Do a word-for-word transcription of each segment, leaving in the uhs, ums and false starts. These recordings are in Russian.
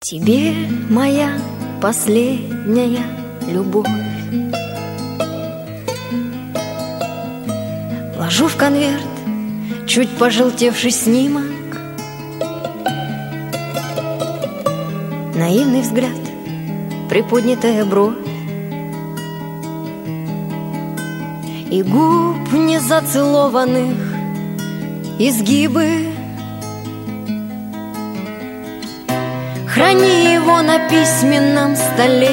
Тебе моя последняя любовь ложу в конверт чуть пожелтевший снимок, наивный взгляд, приподнятая бровь и губ незацелованных изгибы. Храни его на письменном столе,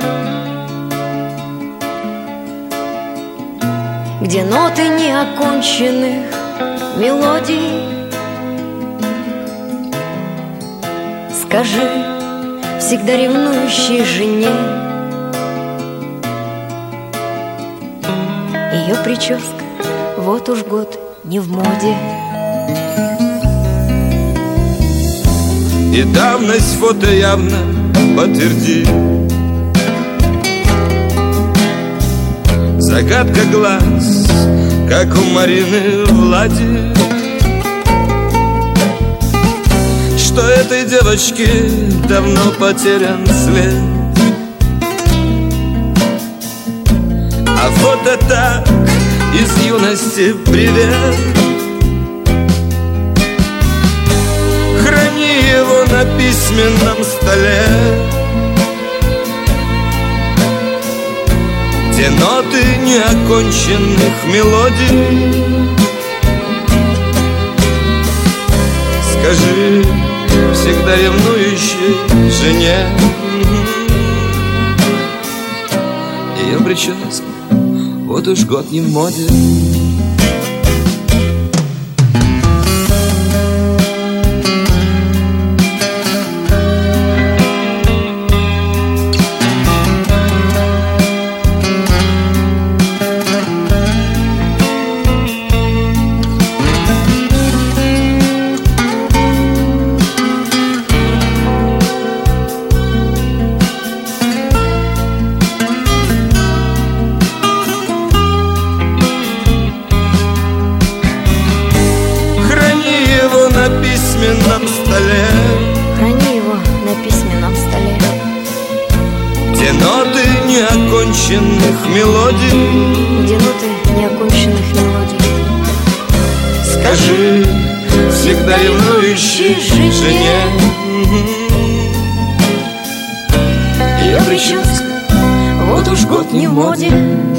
где ноты неоконченных мелодий. Скажи всегда ревнующей жене, ее прическа вот уж год не в моде. И давность фото явно подтвердит. Загадка глаз, как у Марины Влади, что этой девочке давно потерян след. А фото так из юности привет. Храни его на письменном столе, где ноты неоконченных мелодий. Скажи всегда ревнующей жене, ее прическа вот уж год не в моде. На письменном столе, храни его на письменном столе, где ноты неоконченных мелодий, где ноты неоконченных мелодий. Скажи всегда ревнующей жене, ее прическа вот уж год не в моде.